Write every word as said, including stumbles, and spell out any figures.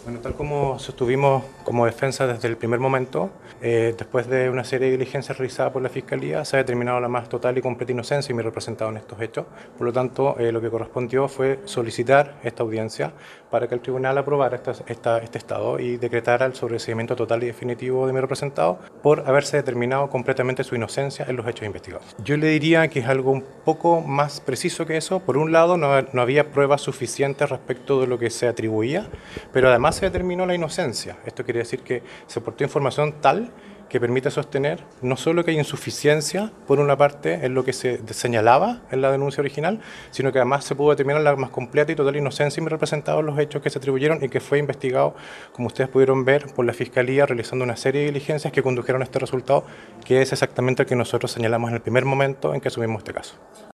Bueno, tal como sostuvimos como defensa desde el primer momento, eh, después de una serie de diligencias realizadas por la Fiscalía, se ha determinado la más total y completa inocencia de mi representado en estos hechos. Por lo tanto, eh, lo que correspondió fue solicitar esta audiencia para que el tribunal aprobara esta, esta, este estado y decretara el sobreseimiento total y definitivo de mi representado por haberse determinado completamente su inocencia en los hechos investigados. Yo le diría que es algo un poco más preciso que eso. Por un lado, no, no había pruebas suficientes respecto de lo que se atribuía, pero además se determinó la inocencia. Esto quiere decir que se aportó información tal que permite sostener no solo que hay insuficiencia, por una parte, en lo que se señalaba en la denuncia original, sino que además se pudo determinar la más completa y total inocencia y me representados los hechos que se atribuyeron y que fue investigado, como ustedes pudieron ver, por la Fiscalía, realizando una serie de diligencias que condujeron a este resultado, que es exactamente el que nosotros señalamos en el primer momento en que asumimos este caso.